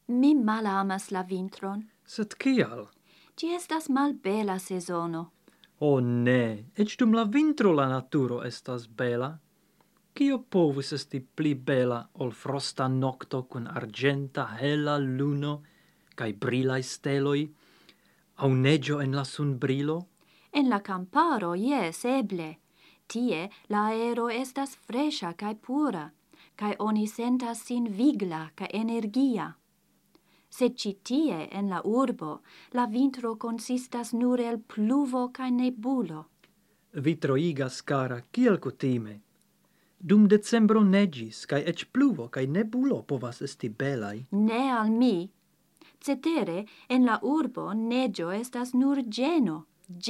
Mi malamas la vintron. Sed kial? Gi estas malbela sezono. Oh ne, ec dum la vintro la naturo estas bela. Kio povus esti pli bela ol frosta nocto kun argenta hela luno kai brilai steloi, au neggio en la sunbrilo? En la camparo, jes, eble. Tie la aero estas fresha kai pura, kai oni sentas sin vigla kai energia. Sed ci tie en la urbo, la vintro consistas nur el pluvo kai nebulo. Vi troigas, cara, kiel kutime. Dum decembro neggis, kai ec pluvo kai nebulo povas esti belai. Ne al mi. Cetere, en la urbo neggio estas nur geno.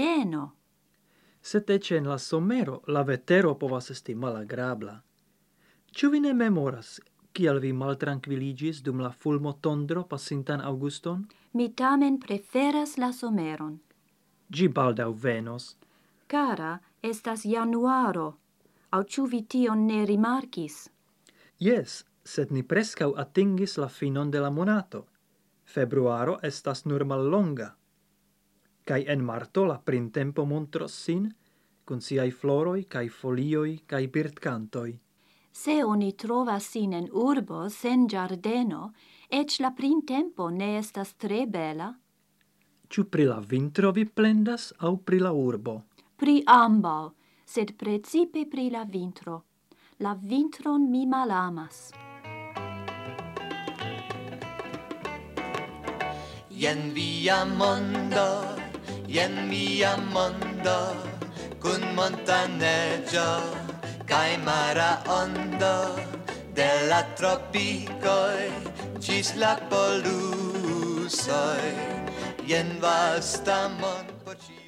Sed ec en la somero la vetero povas esti malagrabla. Ciu vi ne memoras kiel vi maltranquilligis dum la fulmo tondro passintan auguston? Mi tamen preferas la someron. Gi baldau venos. Cara, estas januaro. Au ciu vi tion ne rimarcis? Yes, sed ni prescau atingis la finon de la monato. Februaro estas nur mallonga. Kai en marto la printempo montros sin, kun siai floroi, kai folioi, kai birdcantoi. Se oni trovas sin en urbo sen giardeno, ec la printempo ne estas tre bela? Ciu pri la vintro vi plendas, au pri la urbo? Pri ambau, sed precipe pri la vintro. La vintron mi malamas. Jen via mondo, cun montaneggio, cae mara ondo, de la tropicoi, gis la polusoi, jen vasta mon por